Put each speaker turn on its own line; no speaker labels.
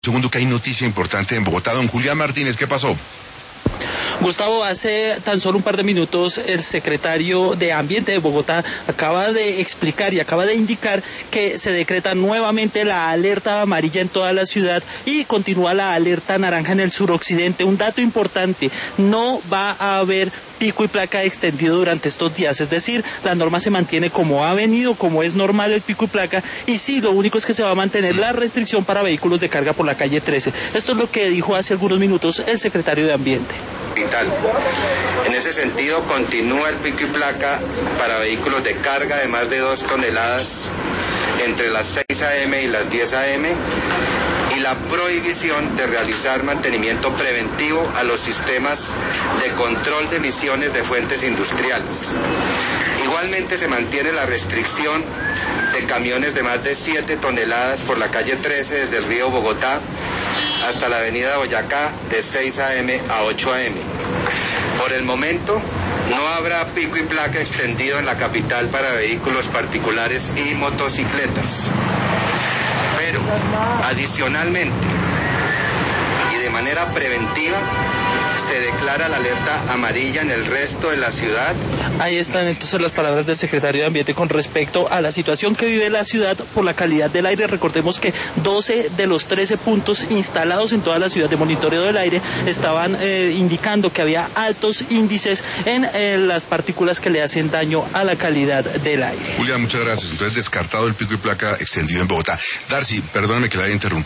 Segundo, que hay noticia importante en Bogotá. Don Julián Martínez, ¿qué pasó?
Gustavo, hace tan solo un par de minutos el secretario de Ambiente de Bogotá acaba de explicar y acaba de indicar que se decreta nuevamente la alerta amarilla en toda la ciudad y continúa la alerta naranja en el suroccidente. Un dato importante, no va a haber pico y placa extendido durante estos días, es decir, la norma se mantiene como ha venido, como es normal el pico y placa, y sí, lo único es que se va a mantener la restricción para vehículos de carga por la calle 13. Esto es lo que dijo hace algunos minutos el secretario de Ambiente.
En ese sentido, continúa el pico y placa para vehículos de carga de más de 2 toneladas entre las 6 a.m. y las 10 a.m. y la prohibición de realizar mantenimiento preventivo a los sistemas de control de emisiones de fuentes industriales. Igualmente se mantiene la restricción de camiones de más de 7 toneladas por la calle 13 desde el río Bogotá hasta la avenida Boyacá de 6 a.m. a 8 a.m. Por el momento, no habrá pico y placa extendido en la capital para vehículos particulares y motocicletas. Pero, adicionalmente, y de manera preventiva, se declara la alerta amarilla en el resto de la ciudad.
Ahí están entonces las palabras del secretario de Ambiente con respecto a la situación que vive la ciudad por la calidad del aire. Recordemos que 12 de los 13 puntos instalados en toda la ciudad de monitoreo del aire estaban indicando que había altos índices en las partículas que le hacen daño a la calidad del aire.
Julián, muchas gracias. Entonces, descartado el pico y placa extendido en Bogotá. Darcy, perdóname que la haya interrumpido.